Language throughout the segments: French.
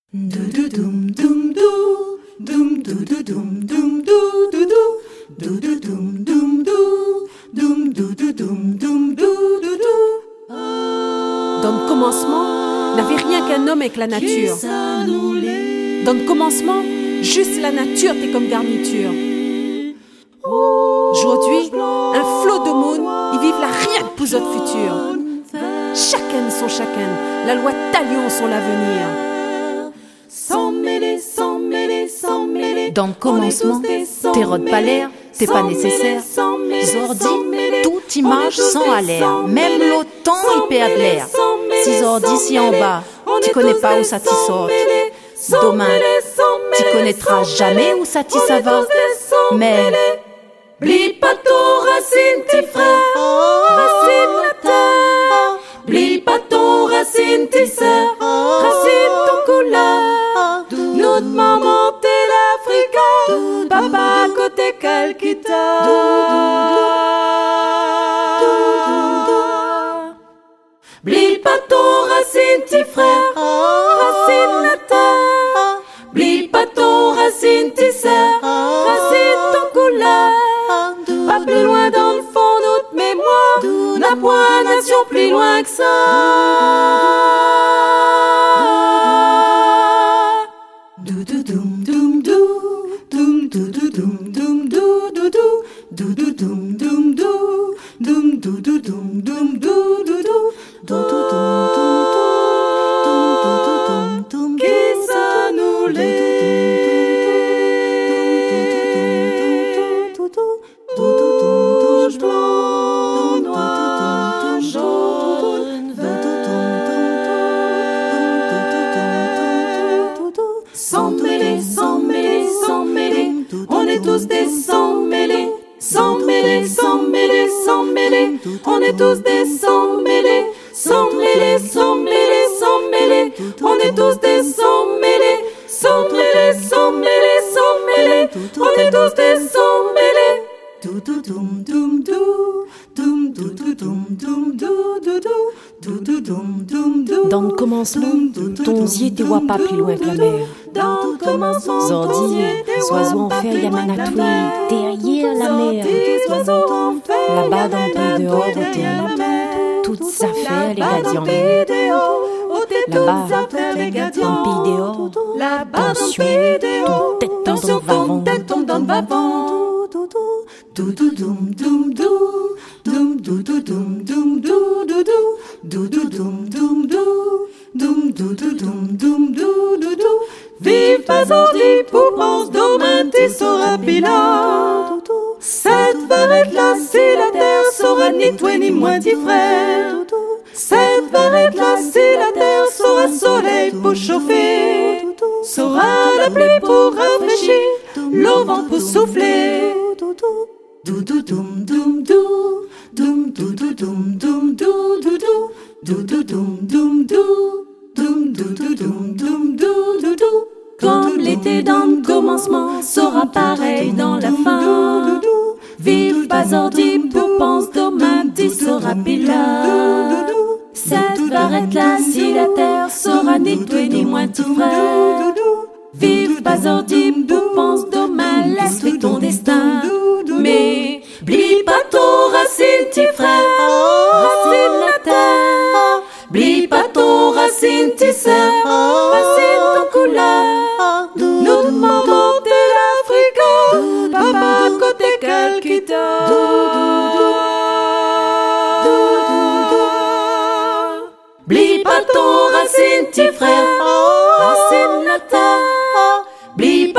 Dans le commencement, n'avait rien qu'un homme avec la nature. Dans le commencement, juste la nature t'es comme garniture. Aujourd'hui, un flot de monde, ils vivent la rien que pour notre futur. Chacun son chacun, la loi talion son l'avenir. Sans mêler, sans mêler, sans mêler. Dans le commencement, t'es rôdes pas l'air, t'es pas nécessaire. Zordi, tout y marche sans alerte. Même l'automne, il perd l'air. Si Zordi, si en bas, tu connais pas où ça t'y sort. Demain, tu connaîtras jamais où ça t'y ça va. Mais, blie pas ton racine, tes frères, racine la terre. Blie pas ton racine, tes sœurs, racine ton couleur. Notre maman, t'es l'Afrique, papa, côté Calcutta. Blie pas ton racine, tes frères, racine la terre. Blie pas ton racine, tes sœurs, racine ton couleur. Pas plus loin dans le fond, notre mémoire n'a point nation plus loin que ça. Sans mêler, sans mêler, sans mêler, on est tous des sans mêlés. Sans mêler, sans mêler, sans mêler, on est tous des sans mêlés. Sans mêler, sans mêler, sans mêler, on est tous des sans mêlés. Sans mêler, sans mêler, sans mêler, on est tous des sans mêlés. Dans le commencement, ton zier te voit pas plus loin que la mer. Zordi, oiseaux en fer, Yamanatoui, derrière la mer. Là-bas dans le pays dehors, toutes affaires, les gadiens. Là-bas, dans le pays dehors, tension, toute tête dans le vavant. Vive pas Zordi, pour pense demain t'y sera bilan. Cette varette là, si la terre sera ni toi ni moi t'y frère. Cette varette là, si la terre sera soleil pour chauffer, sera la pluie pour rafraîchir, l'eau vent pour souffler. Comme l'été dans le commencement sera pareil dans la fin. Vive pas Zordi, pour pense demain t'y sera bilan. Cette varette là, si la terre sera ni toi ni moi t'y frère. Vive pas Zordi, pour pense demain laisse ton destin. Mais blie pas ton racine, t'y frère, racine la terre. Blie pas ton racine, t'y sœur, racine ton couleur. Nous demandons t'es l'Afrique, papa côté Calcutta. Blie pas ton racine, t'y frère, racine la terre. Blie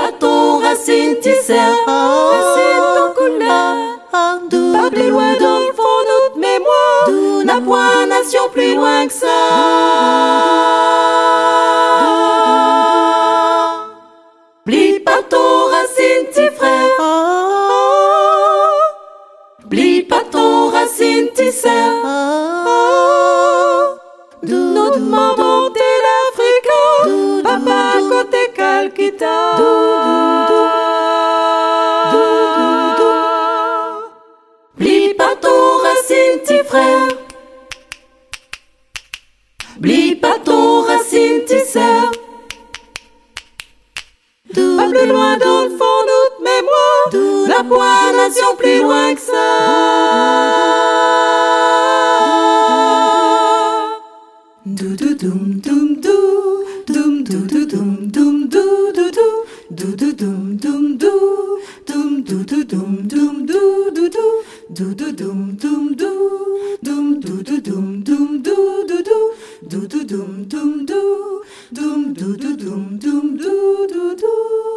loin dans le fond d'autres mémoires, la pointation plus loin que ça. Do do dum dum do, dum do do dum dum do do do, do do dum dum do, dum do do dum dum do do do, do do dum dum do, dum do do dum dum do do do, do do dum dum do, dum do do dum dum do do do.